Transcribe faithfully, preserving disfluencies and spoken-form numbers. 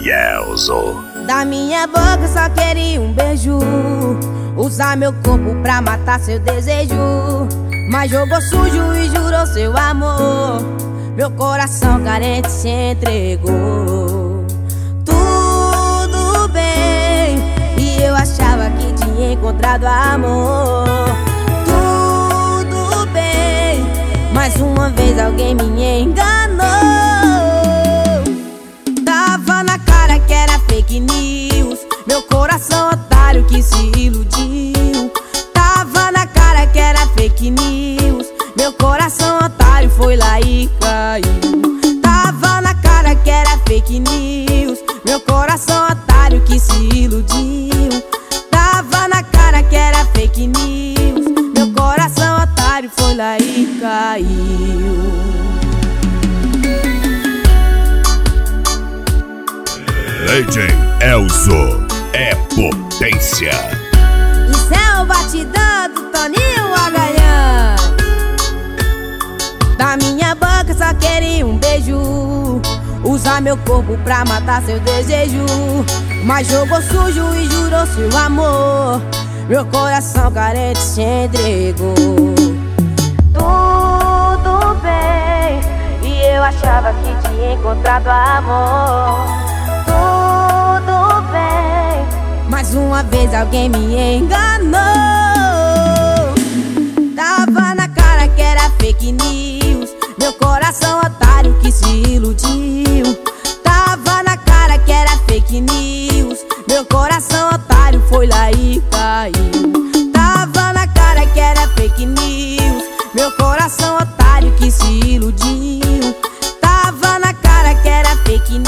Elzo. Da minha boca só queria um beijo, usar meu corpo pra matar seu desejo. Mas jogou sujo e jurou seu amor, meu coração carente se entregou. Tudo bem, e eu achava que tinha encontrado amor. Tudo bem, mais uma vez alguém me enganou. Tava na cara que era fake news, meu coração otário que se iludiu. Tava na cara que era fake news, meu coração otário foi lá e caiu. Tava na cara que era fake news, meu coração otário que se iludiu. Tava na cara que era fake news, meu coração otário foi lá e caiu. D J Elzo é potência. Isso é o batidão do Toninho Agalhão. Da minha boca só queria um beijo, usar meu corpo pra matar seu desejo. Mas jogou sujo e jurou seu amor, meu coração carente se entregou. Tudo bem, e eu achava que tinha encontrado amor. Tudo bem, mais uma vez alguém me enganou. Tava na cara que era fake news, meu coração otário que se iludiu. Tava na cara que era fake news, meu coração otário foi lá e caiu. Tava na cara que era fake news, meu coração otário que se iludiu. Tava na cara que era fake